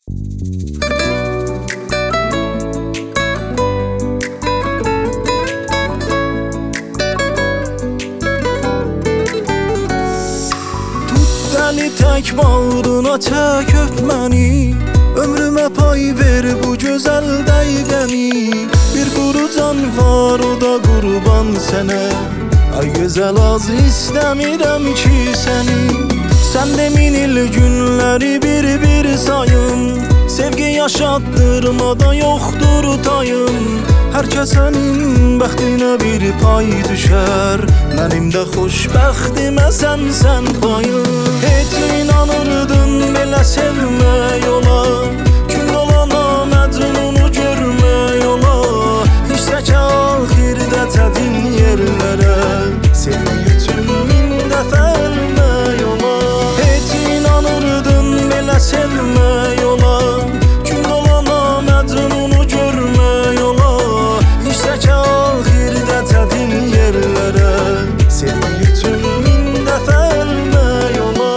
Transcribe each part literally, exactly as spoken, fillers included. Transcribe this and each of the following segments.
Deli tek bağrına çək öp məni, ömrümə pay ver bu gözəl dəqiqəni. Bir quru can var, o da qurban sənə. Ay gözəl, az istəmirəm ki səni. Sən de min il günləri bir-bir sayın, sevgi yaşatdırmada yoxdur tayın. Hər kəsənin bəxtinə bir pay düşər, mənim də xoşbəxtimə sənsən payın. Heç inanırdın belə sevmək ola, gün olana məcnunu görmək ola. İşte ki axirdə çətin yerlərə, sevmək üçün min dəfə ölmək ola. Heç inanırdın belə sevmək ola, gün olana məcnunu görmək ola. İşte ki axirdə çətin yerlərə, sevmək üçün min dəfə ölmək ola.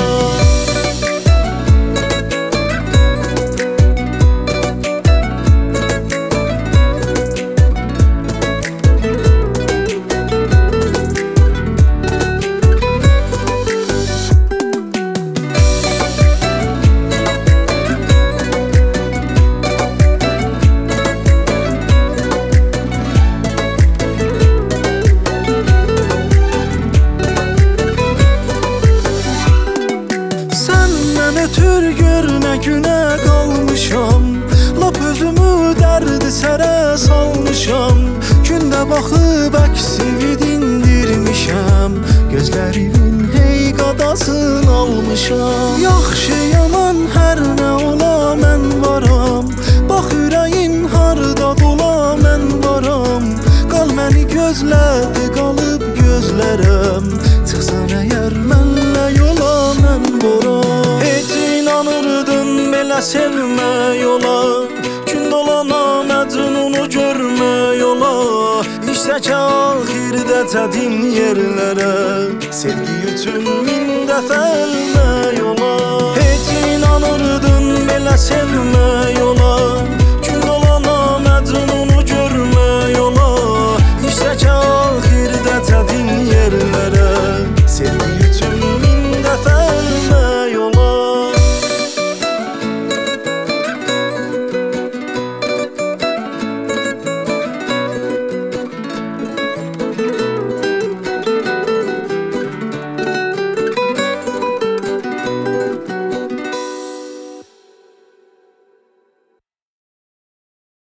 Ötür gör nə günə qalmışam, lap özümü dərdi sərə salmışam. Gündə baxıb əksini dindirmişəm, gözlərimin hey qadasını almışam. Yaxşı yaman hər nə ola mən varam, bax ürəyin harda dola mən varam. Qal məni gözlədi, qalıb gözlərəm, çıxsan əgər mənlə yola mən varam. Belə sevmək ola, gün dolana məcnunu görmək ola. İşte ki axirdə çətin yerlərə, sevgi üçün min dəfə ölmək ola. Heç inanırdın belə sevmək